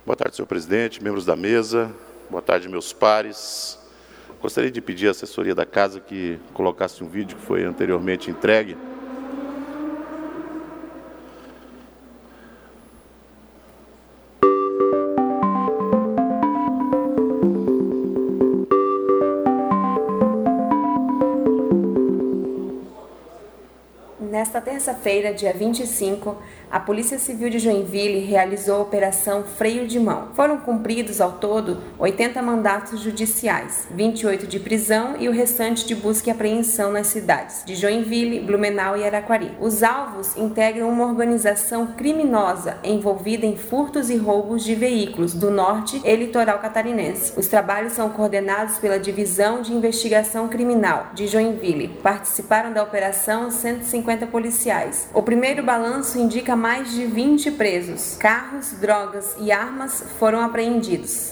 Boa tarde, senhor presidente, membros da mesa. Boa tarde, meus pares. Gostaria de pedir à assessoria da casa que colocasse um vídeo que foi anteriormente entregue. Nesta terça-feira, dia 25, a Polícia Civil de Joinville realizou a Operação Freio de Mão. Foram cumpridos, ao todo, 80 mandatos judiciais, 28 de prisão e o restante de busca e apreensão nas cidades de Joinville, Blumenau e Araquari. Os alvos integram uma organização criminosa envolvida em furtos e roubos de veículos do norte e litoral catarinense. Os trabalhos são coordenados pela Divisão de Investigação Criminal de Joinville. Participaram da operação 150 policiais. O primeiro balanço indica mais de 20 presos. Carros, drogas e armas foram apreendidos.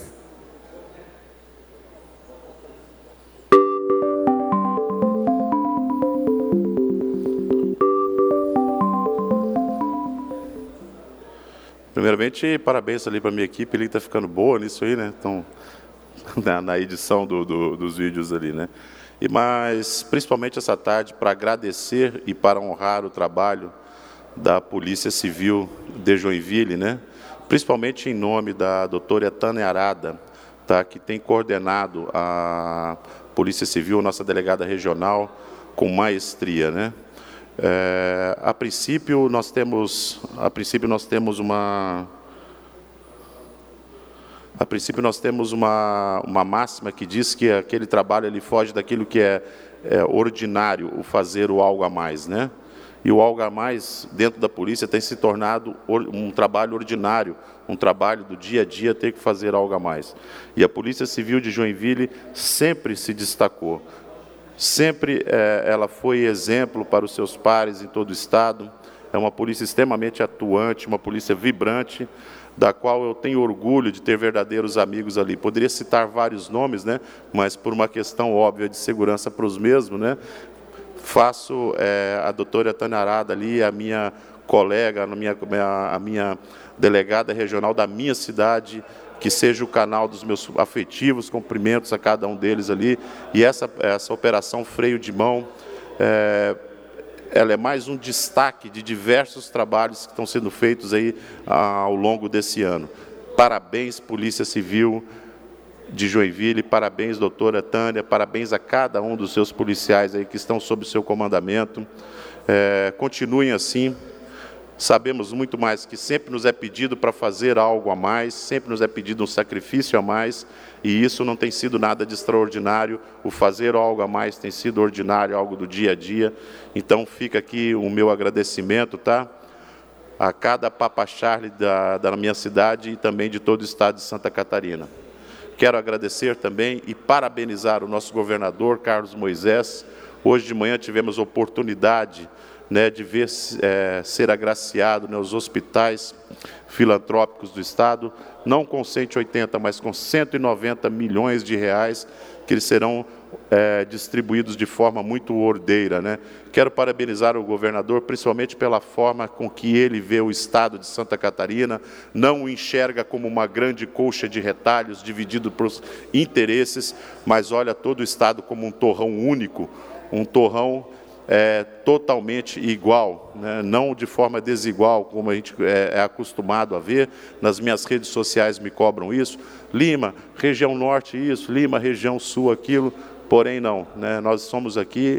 Primeiramente, parabéns ali para a minha equipe, ele está ficando boa nisso aí, né? Então, na edição dos vídeos ali, né? Mas, principalmente essa tarde, para agradecer e para honrar o trabalho da Polícia Civil de Joinville, né? Principalmente em nome da doutora Tânia Arada, tá? Que tem coordenado a Polícia Civil, nossa delegada regional, com maestria, né? A princípio nós temos uma máxima que diz que aquele trabalho ele foge daquilo que é ordinário, o fazer o algo a mais, né? E o algo a mais dentro da polícia tem se tornado um trabalho ordinário, um trabalho do dia a dia ter que fazer algo a mais. E a Polícia Civil de Joinville sempre se destacou. Sempre ela foi exemplo para os seus pares em todo o Estado. É uma polícia extremamente atuante, uma polícia vibrante, da qual eu tenho orgulho de ter verdadeiros amigos ali. Poderia citar vários nomes, né? Mas por uma questão óbvia de segurança para os mesmos, né? Faço a doutora Tânia Arada ali, a minha colega, a minha delegada regional da minha cidade, que seja o canal dos meus afetivos cumprimentos a cada um deles ali. E essa operação Freio de Mão, ela é mais um destaque de diversos trabalhos que estão sendo feitos aí ao longo desse ano. Parabéns, Polícia Civil de Joinville, parabéns, doutora Tânia, parabéns a cada um dos seus policiais aí que estão sob o seu comandamento. Continuem assim. Sabemos muito mais que sempre nos é pedido para fazer algo a mais, sempre nos é pedido um sacrifício a mais, e isso não tem sido nada de extraordinário. O fazer algo a mais tem sido ordinário, algo do dia a dia. Então fica aqui o meu agradecimento, tá? A cada Papa Charlie da minha cidade e também de todo o estado de Santa Catarina. Quero agradecer também e parabenizar o nosso governador, Carlos Moisés. Hoje de manhã tivemos a oportunidade, né, de ver ser agraciado, né, os hospitais filantrópicos do Estado, não com 180, mas com 190 milhões de reais, que eles serão distribuídos de forma muito ordeira, né? Quero parabenizar o governador, principalmente pela forma com que ele vê o Estado de Santa Catarina, não o enxerga como uma grande colcha de retalhos dividido por interesses, mas olha todo o Estado como um torrão único, um torrão totalmente igual, né? Não de forma desigual, como a gente é acostumado a ver. Nas minhas redes sociais me cobram isso. Lima, região norte isso, Lima, região sul aquilo, porém não, né? Nós somos aqui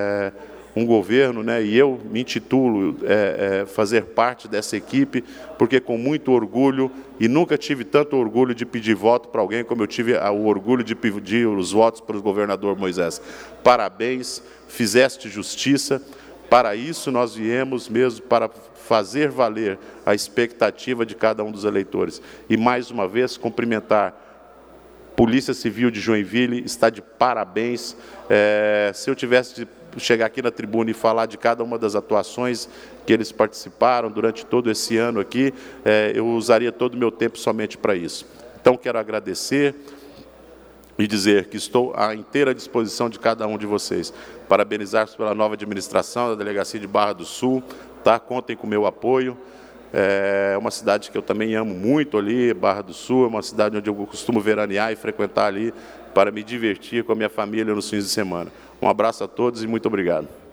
um governo, né? E eu me intitulo fazer parte dessa equipe, porque com muito orgulho, e nunca tive tanto orgulho de pedir voto para alguém como eu tive o orgulho de pedir os votos para o governador Moisés. Parabéns, fizeste justiça. Para isso nós viemos mesmo, para fazer valer a expectativa de cada um dos eleitores. E mais uma vez cumprimentar Polícia Civil de Joinville, está de parabéns. Se eu tivesse de chegar aqui na tribuna e falar de cada uma das atuações que eles participaram durante todo esse ano aqui, eu usaria todo o meu tempo somente para isso. Então, quero agradecer e dizer que estou à inteira disposição de cada um de vocês. Parabenizar pela nova administração da Delegacia de Barra do Sul, tá? Contem com o meu apoio. É uma cidade que eu também amo muito ali, Barra do Sul, é uma cidade onde eu costumo veranear e frequentar ali para me divertir com a minha família nos fins de semana. Um abraço a todos e muito obrigado.